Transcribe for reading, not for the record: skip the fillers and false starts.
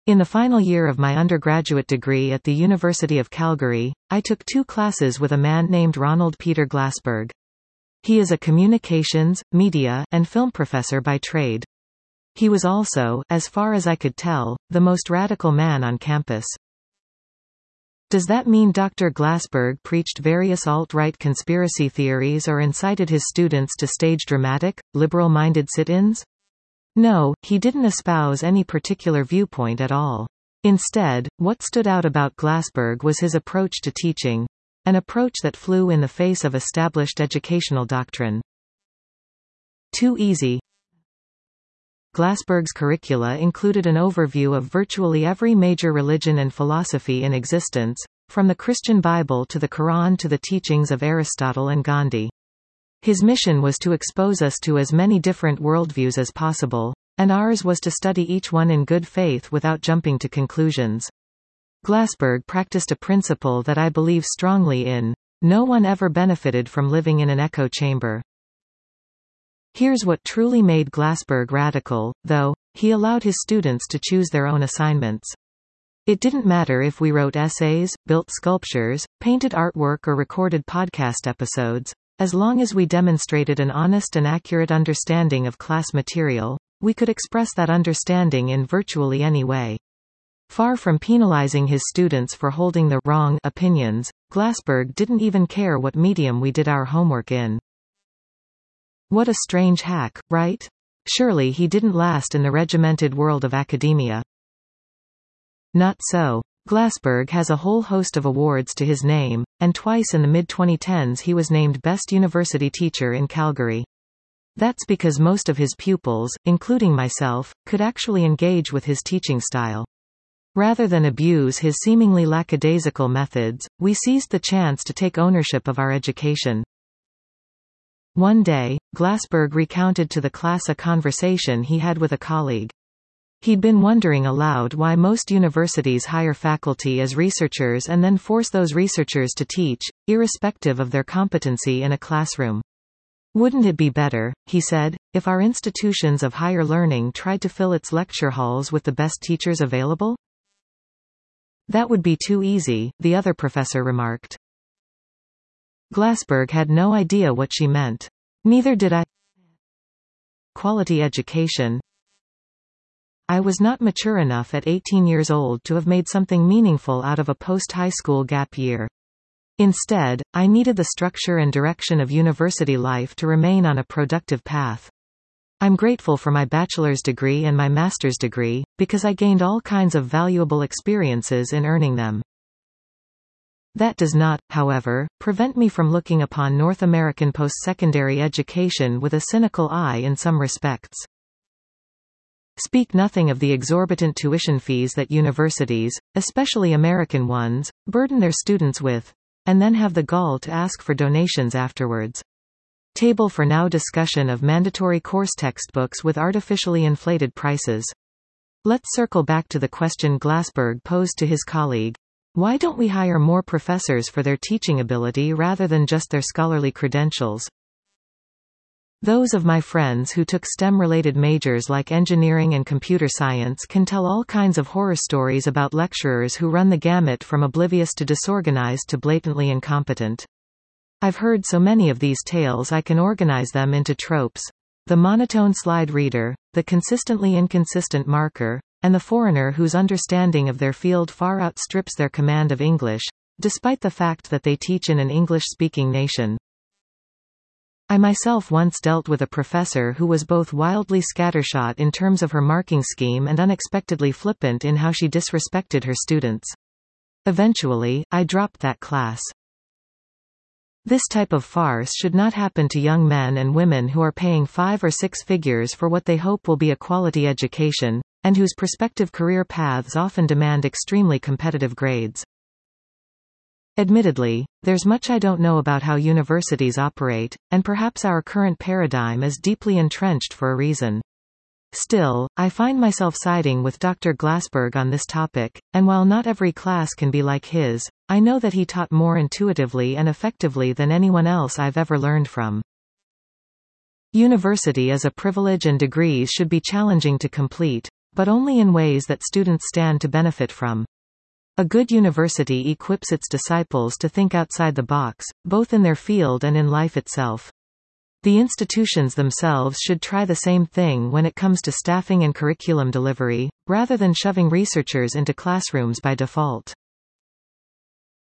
In the final year of my undergraduate degree at the University of Calgary, I took 2 classes with a man named Ronald Peter Glassberg. He is a communications, media, and film professor by trade. He was also, as far as I could tell, the most radical man on campus. Does that mean Dr. Glassberg preached various alt-right conspiracy theories or incited his students to stage dramatic, liberal-minded sit-ins? No, he didn't espouse any particular viewpoint at all. Instead, what stood out about Glassberg was his approach to teaching. An approach that flew in the face of established educational doctrine. Too easy. Glassberg's curricula included an overview of virtually every major religion and philosophy in existence, from the Christian Bible to the Quran to the teachings of Aristotle and Gandhi. His mission was to expose us to as many different worldviews as possible, and ours was to study each one in good faith without jumping to conclusions. Glassberg practiced a principle that I believe strongly in: no one ever benefited from living in an echo chamber. Here's what truly made Glassberg radical, though: he allowed his students to choose their own assignments. It didn't matter if we wrote essays, built sculptures, painted artwork or recorded podcast episodes. As long as we demonstrated an honest and accurate understanding of class material, we could express that understanding in virtually any way. Far from penalizing his students for holding the wrong opinions, Glassberg didn't even care what medium we did our homework in. What a strange hack, right? Surely he didn't last in the regimented world of academia. Not so. Glassberg has a whole host of awards to his name, and twice in the mid-2010s he was named Best University Teacher in Calgary. That's because most of his pupils, including myself, could actually engage with his teaching style. Rather than abuse his seemingly lackadaisical methods, we seized the chance to take ownership of our education. One day, Glassberg recounted to the class a conversation he had with a colleague. He'd been wondering aloud why most universities hire faculty as researchers and then force those researchers to teach, irrespective of their competency in a classroom. Wouldn't it be better, he said, if our institutions of higher learning tried to fill its lecture halls with the best teachers available? That would be too easy, the other professor remarked. Glassberg had no idea what she meant. Neither did I. Quality education. I was not mature enough at 18 years old to have made something meaningful out of a post-high school gap year. Instead, I needed the structure and direction of university life to remain on a productive path. I'm grateful for my bachelor's degree and my master's degree, because I gained all kinds of valuable experiences in earning them. That does not, however, prevent me from looking upon North American post-secondary education with a cynical eye in some respects. Speak nothing of the exorbitant tuition fees that universities, especially American ones, burden their students with, and then have the gall to ask for donations afterwards. Table for now discussion of mandatory course textbooks with artificially inflated prices. Let's circle back to the question Glassberg posed to his colleague. Why don't we hire more professors for their teaching ability rather than just their scholarly credentials? Those of my friends who took STEM-related majors like engineering and computer science can tell all kinds of horror stories about lecturers who run the gamut from oblivious to disorganized to blatantly incompetent. I've heard so many of these tales I can organize them into tropes. The monotone slide reader, the consistently inconsistent marker, and the foreigner whose understanding of their field far outstrips their command of English, despite the fact that they teach in an English-speaking nation. I myself once dealt with a professor who was both wildly scattershot in terms of her marking scheme and unexpectedly flippant in how she disrespected her students. Eventually, I dropped that class. This type of farce should not happen to young men and women who are paying 5 or 6 figures for what they hope will be a quality education, and whose prospective career paths often demand extremely competitive grades. Admittedly, there's much I don't know about how universities operate, and perhaps our current paradigm is deeply entrenched for a reason. Still, I find myself siding with Dr. Glassberg on this topic, and while not every class can be like his, I know that he taught more intuitively and effectively than anyone else I've ever learned from. University is a privilege and degrees should be challenging to complete, but only in ways that students stand to benefit from. A good university equips its disciples to think outside the box, both in their field and in life itself. The institutions themselves should try the same thing when it comes to staffing and curriculum delivery, rather than shoving researchers into classrooms by default.